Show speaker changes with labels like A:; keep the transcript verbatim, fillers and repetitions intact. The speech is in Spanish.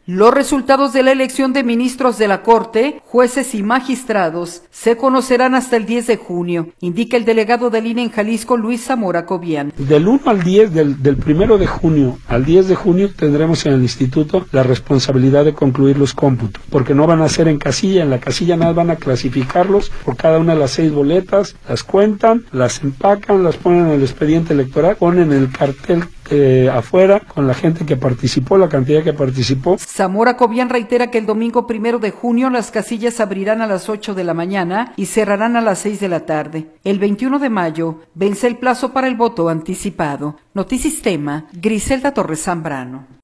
A: Los resultados de la elección de ministros de la Corte, jueces y magistrados se conocerán hasta el diez de junio, indica el delegado del I N E en Jalisco, Luis Zamora Cobian.
B: Del uno al diez, del, del primero de junio al diez de junio tendremos en el instituto la responsabilidad de concluir los cómputos, porque no van a ser en casilla, en la casilla nada van a clasificarlos por cada una de las seis boletas, las cuentan, las empacan, las ponen en el expediente electoral, ponen el cartel Eh, afuera con la gente que participó, la cantidad que participó.
A: Zamora Cobian reitera que el domingo primero de junio las casillas abrirán a las ocho de la mañana y cerrarán a las seis de la tarde. El veintiuno de mayo vence el plazo para el voto anticipado. Notisistema, Griselda Torres Zambrano.